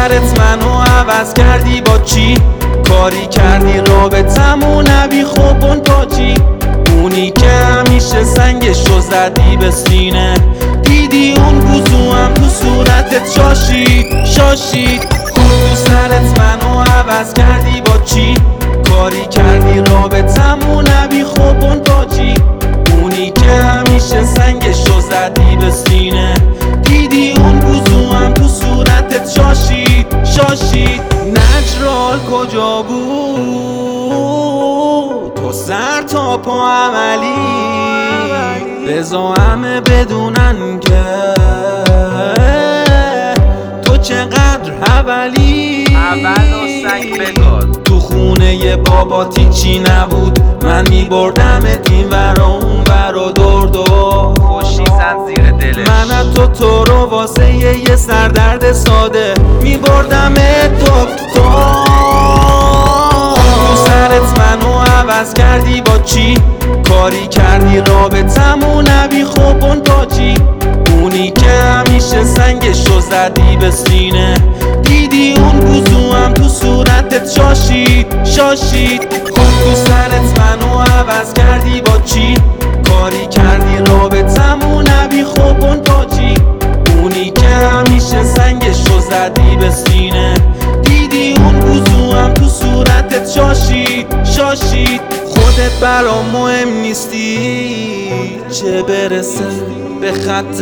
سرت منو عوض کردی با چی؟ کاری کردی رابطمون نبی خوبون با چی؟ اونی که همیشه سنگشو زدی به سینه، دیدی اون بوزو هم تو صورتت شاشید خود تو سرت منو عوض کردی با چی؟ کاری کردی رابطمون نبی خوبون با چی؟ اونی که همیشه سنگشو زدی به سینه، دیدی اون بوزو هم تو صورتت شاشید نجرال کجا بود؟ تو سر تا پا عملی بزا همه بدونن که تو چقدر حولی. اول و سنگ بگاد تو خونه بابات هیچی نبود، من میبردمت این ور و اون ور و دور خوشی زد زیر دلش. من از تو رو واسه یه سردرد ساده میبردمت دکتر. تو سرت منو عوض کردی با چی؟ کاری کردی رابطمون نبی خوبون با چی؟ اونی که همیشه سنگشو زدی به سینه، دیدی اون بوزو هم تو صورتت شاشید خود تو سرت منو عوض کردی با چی؟ کاری کردی رابطمون نبی خوبون با چی؟ اونی که همیشه سنگشو زدی به سینه، دیدی اون بوزو هم تو صورتت شاشید خودت برام مهم نیستی، چه برسه به خط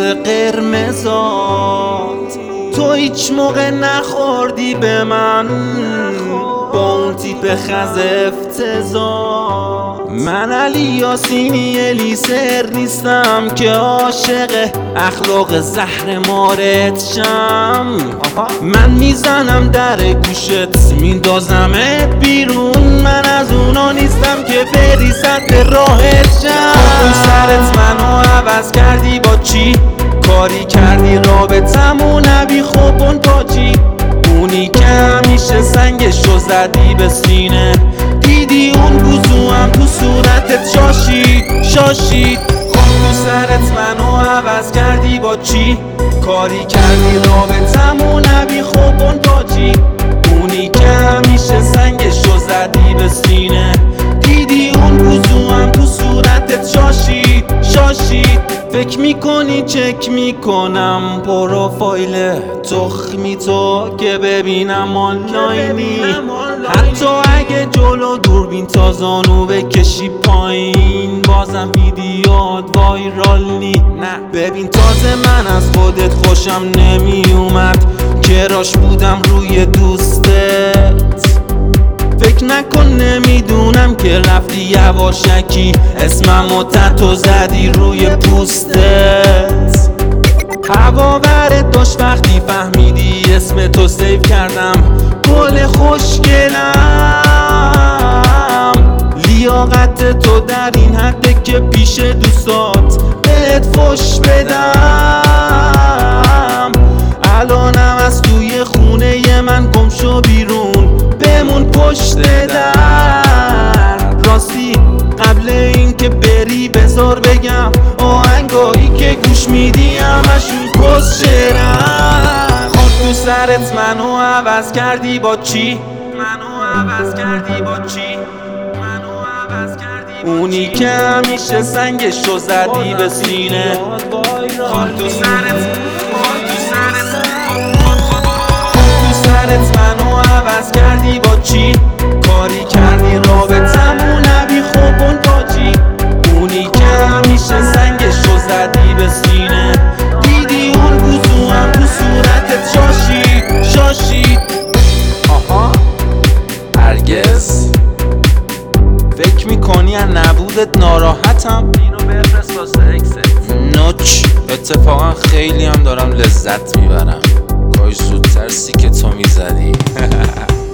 قرمزات. تو هیچ موقع نخوردی به من با اون تیپ خز افتضاح. من علی یاسینی الیسر نیستم که عاشق اخلاق زهر مارت شم. من میزنم در گوشت میندازمت بیرون، من از اونا نیستم که بری سطح راحت شم. تو سرت منو عوض کردی با چی؟ کاری کردی رابطمون نبی خوبون با چی؟ اونی که همیشه سنگشو زدی به سینه، دیدی اون بوزو هم تو صورتت شاشید خود تو سرت منو عوض کردی با چی؟ کاری کردی رابطمون نبی خوبون با چی؟ اونی که همیشه سنگشو زدی به سینه، دیدی اون بوزو هم تو صورتت شاشید فکر میکنی چک میکنم پروفایل تخمی تو که ببینم آنلاینی، حتی اگه جلو دوربین تا زانو بکشی پایین بازم ویدیوات وایرال نی. نه ببین تازه من از خودت خوشم نمیومد که راش بودم روی دوستت. فکر نکن نمیدونم که رفتی یواشکی اسممو تتو زدی روی پوستت. هوا برت داشت وقتی فهمیدی اسم تو سیو کردم گل خوشگلم. لیاقت تو در این حده که پیش دوستات بهت فش بدم. الانم از توی خونه من گم شو بیرون بمون پشت در. راستی قبل این که بری بذار بگم آهنگایی که گوش میدی همشون کس شعرن. خود تو سرت منو عوض کردی با چی؟ اونی که همیشه سنگشو زدی به سینه، خود تو سرت منو عوض کردی با چی؟ کاری کردی رابطمون نبی خوبون با چی؟ اونی که همیشه سنگشو زدی به سینه، دیدی اون بوزو هم تو صورتت شاشید. آها هرگز فکر میکنی از نبودت ناراحتم؟ اینو بفرست واسه اکست. نوچ اتفاقا خیلی هم دارم لذت میبرم، کاش زودتر سی که تو میزدی.